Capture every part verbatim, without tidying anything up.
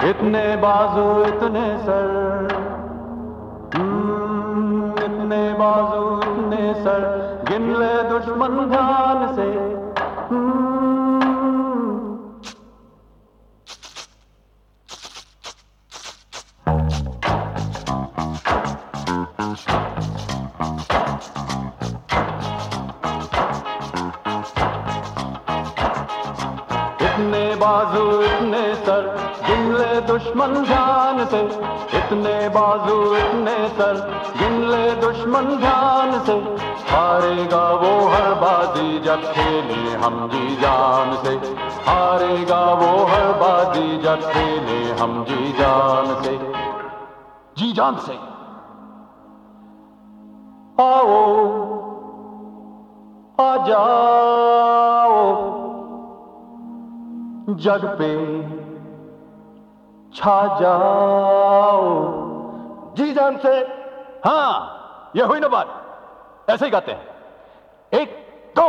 इतने बाजू इतने सर, इतने बाजू इतने सर, गिन ले दुश्मन ध्यान से। इतने बाजू इतने सर, गिन ले दुश्मन ध्यान से। इतने बाजू इतने सर, गिन ले दुश्मन ध्यान से। हारेगा वो हर बाजी जब खेले हम जी जान से। हारेगा वो हर बाजी जब खेले हम जी जान से। जी जान से। आओ आ जाओ, जग पे छा जाओ जी जान से। हाँ, ये हुई ना बात, ऐसे ही गाते हैं। एक दो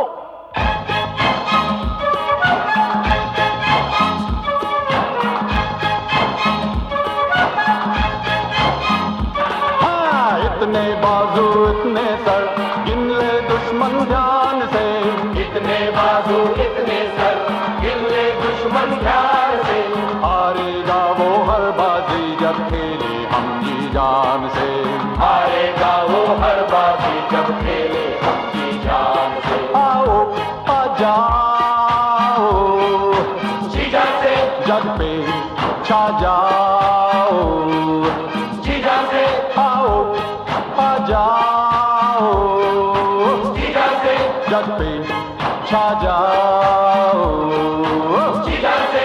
हाँ, इतने बाजू इतने सर, गिन ले दुश्मन ध्यान से। इतने बाजू इतने सर, गिन ले दुश्मन ध्यान से। हारेगा वो हर बाजी जब खेले हम जी जान से। हारेगा वो हर बाजी जब खेले हम जी जान से। आओ आ जाओ जी जान से, जग पे छा जाओ जी जान से। आओ आ जाओ जी जान से, जग पे छा जाओ जी जान से।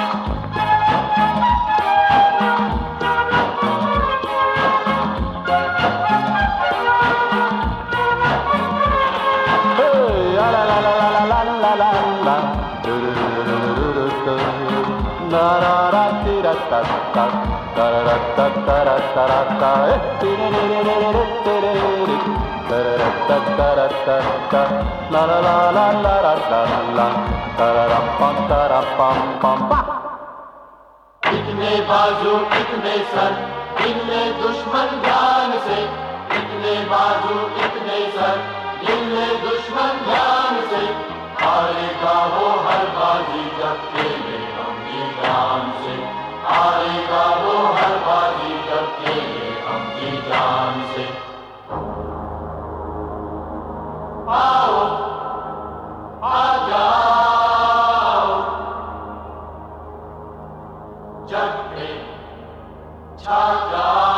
इतने बाजू इतने सर, गिन ले दुश्मन ध्यान से। इतने बाजू इतने सर, गिन ले दुश्मन ध्यान से। हारेगा वो हर बाजी जब खेले हम जी जान से। हारेगा वो हर बाजी जब खेले हम जी जान से। आओ आ जाओ, जग पे छा जाओ।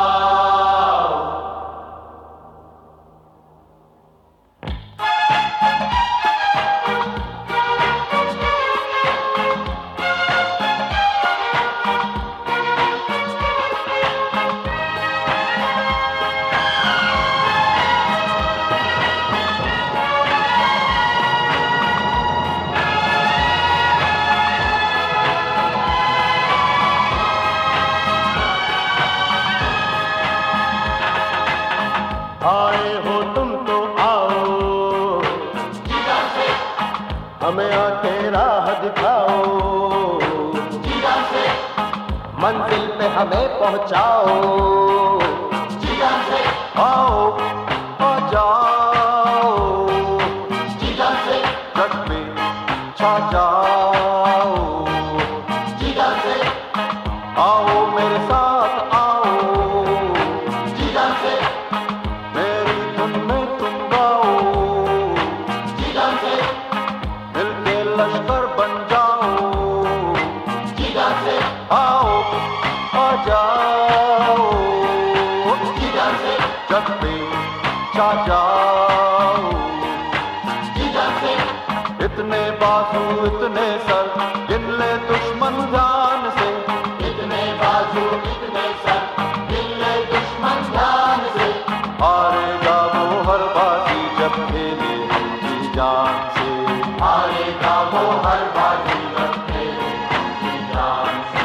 आए हो तुम तो आओ, जी जान से, हमें आके राह दिखाओ। जी जान से, मंजिल पे हमें पहुंचाओ। जी जान से, आओ आ जाओ जी जान से, जग पे छा जाओ। जी जान से, आओ मेरे साथ आओ, जी जान से, मेरी धुन में तुम गाओ। जी जान से, मिलके लश्कर बन जाओ। जी जान से, आओ आ जाओ जी जान से, जग पे छा जाओ। जी जान से। इतने बाजू इतने सर, गिन ले दुश्मन ध्यान से। इतने बाजू इतने सर, गिन ले दुश्मन ध्यान से। हारेगा वो हर बाजी जब खेले हम जी जान से। हारेगा वो हर बाजी जब खेले हम जी जान से।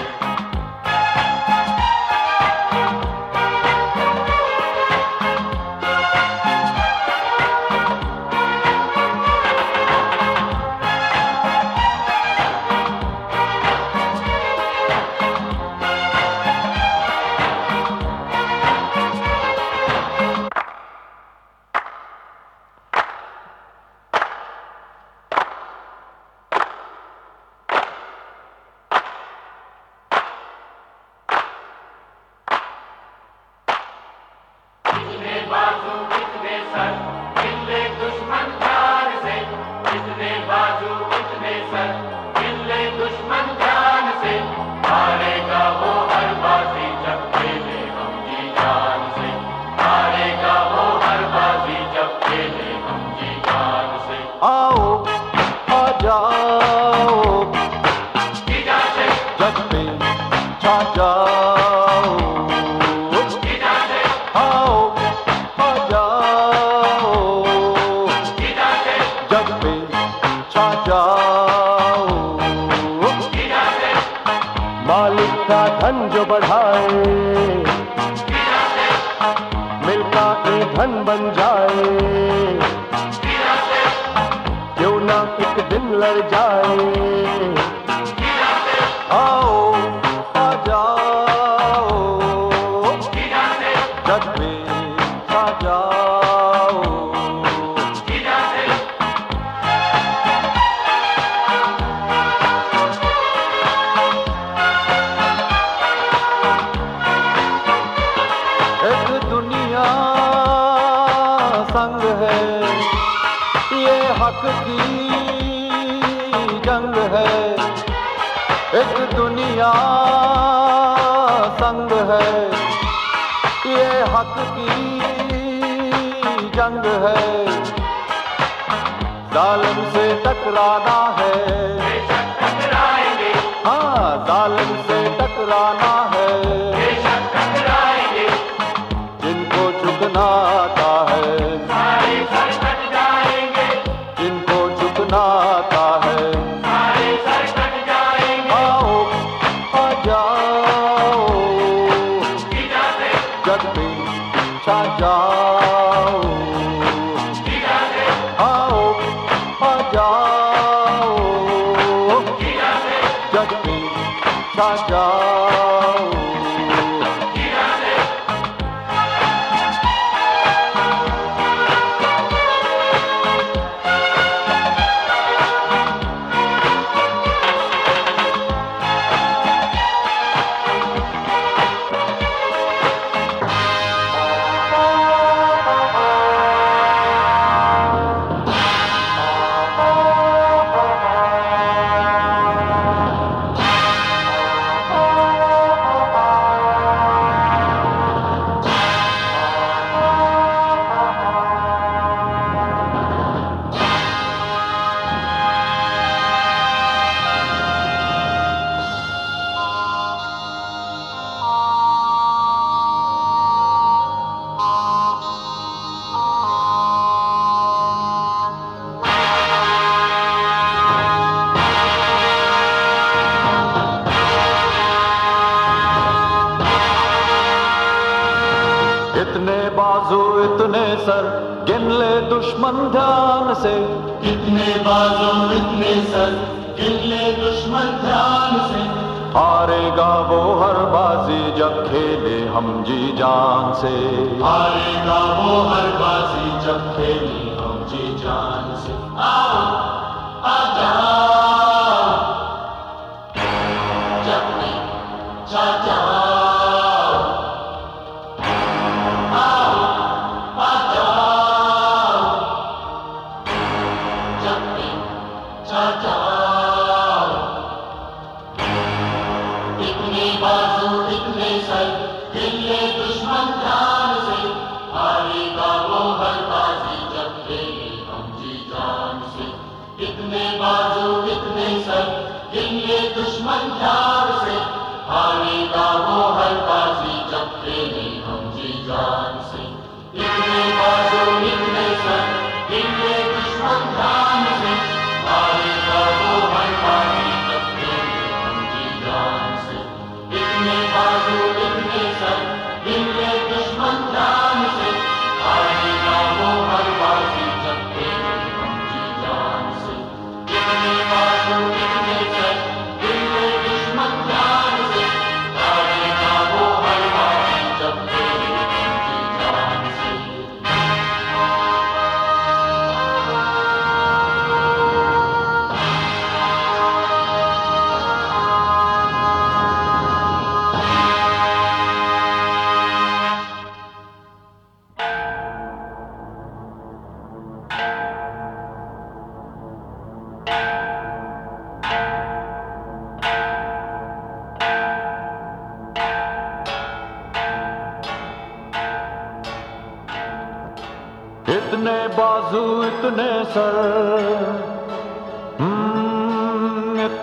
छा जाओ, आओ आ जाओ, जग पे छा जाओ। मालिक का धन जो बढ़ाए, मिलका ईंधन बन जाए, क्यों ना एक दिन लड़ जाए। आओ आ जाओ, जग पे छा जाओ। एक दुनिया संग है, ये हक की जंग है। एक दुनिया संग है, ये हक की जंग है। जालिम से टकराना है, हाँ जालिम से टकराना है। जिनको झुकना आता है, जिनको झुकना आता है, आओ आ जाओ, जग पे छा जाओ। आओ आ जाओ, जग पे छा जाओ। इतने बाजू इतने सर, गिन ले दुश्मन ध्यान से। इतने बाजू इतने सर, गिन ले दुश्मन ध्यान से। हारेगा वो हर बाजी जब खेले हम जी जान से। हारेगा वो हर बाजी जब खेले हम जी जान से। आओ आ जाओ, जग में छा जाओ। इतने बाजू इतने सर, गिन ले दुश्मन ध्यान से। हारेगा वो हर बाजी जब खेले हम जी जान से। इतने बाजू इतने सर, गिन ले दुश्मन ध्यान से। हारेगा वो हर बाजी जब खेले हम जी जान से। इतने बाजू इतने सर, गिन ले दुश्मन ध्यान से। हारेगा वो हर बाजी जब खेले हम जी जान से। इतने बाजू इतने सर, गिन ले दुश्मन ध्यान से। हारेगा वो हर बाजी जब खेले हम जी जान से। इतने बाजू इतने सर, गिन ले दुश्मन ध्यान से। हारेगा वो हर बाजी जब खेले हम जी जान से। इतने बाजू इतने सर, हम्म